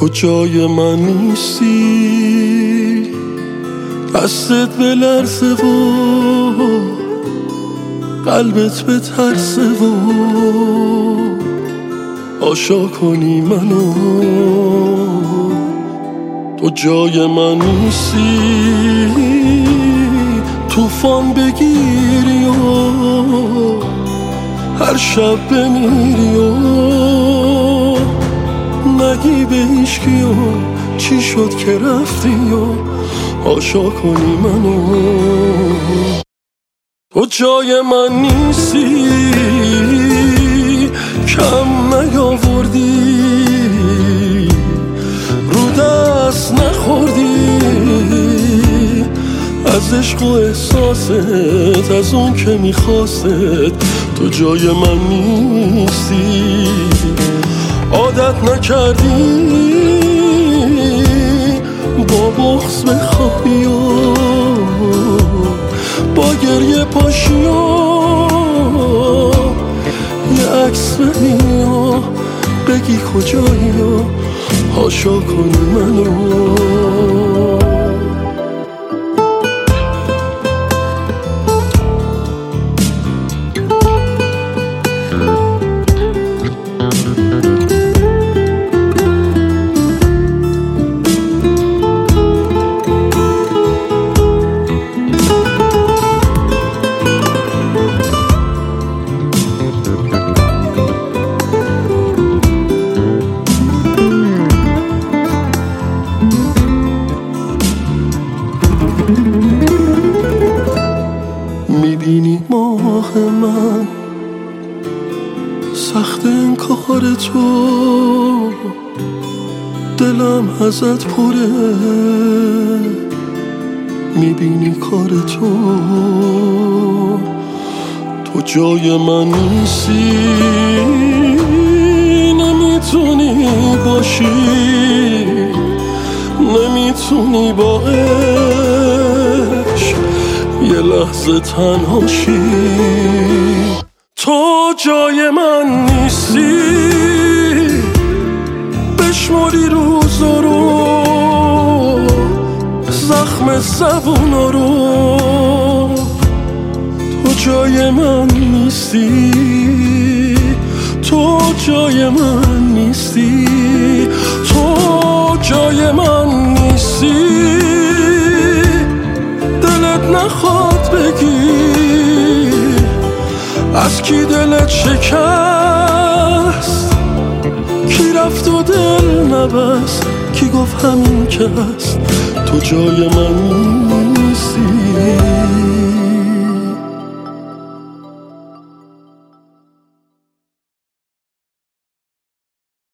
جای من نیستی، دستت بلرزه و قلبت بترسه و آشا کنی منو. تو جای من نیستی، طوفان بگیری و هر شب بمیری و نگی به هیچکی و چی شد که رفتی و آشا کنی منو. تو جای من نیستی، کم نیاوردی، رو دست نخوردی از عشق و احساست، از اون که میخواست. تو جای من نیستی، عادت نکردی با بغض بخوابی و با گریه پاشی و یه عکس ببینی و بگی کجایی و حاشا کنی منو. میبینی ماه من سخت انکار تو، دلم ازت پره. میبینی کار تو، تو جای من نیستی، نمیتونی باشی، نمیتونی با عشق یه لحظه تنهاشی. تو جای من نیستی، بشماری روزا رو، زخم زبونا رو. تو جای من نیستی، تو جای من نیستی، تو جای من نیستی. دلت نخواد بگی از کی دلت شکست، کی رفت و دل نبست، کی گفت همین که هست. تو جای من نیستی.